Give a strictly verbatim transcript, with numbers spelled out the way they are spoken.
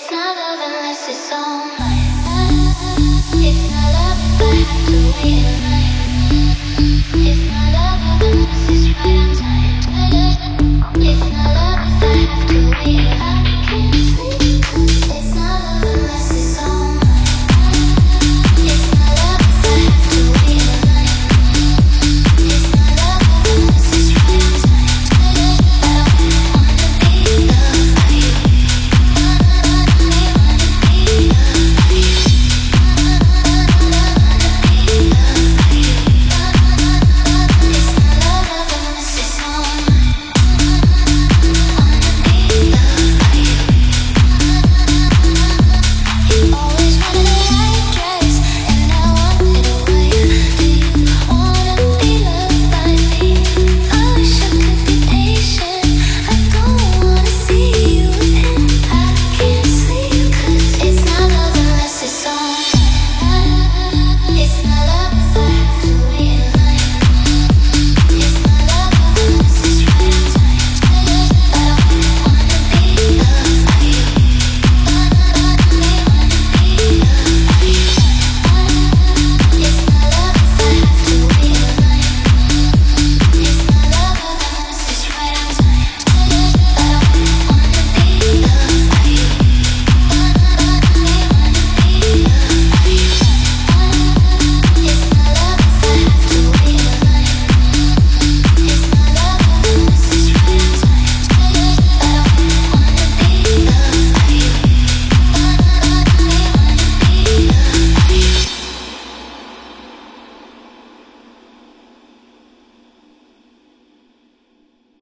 It's not love unless it's all mine. It's not love if I have to wait in line. It's not love unless it's right on time. It's not love if I have to wait in line.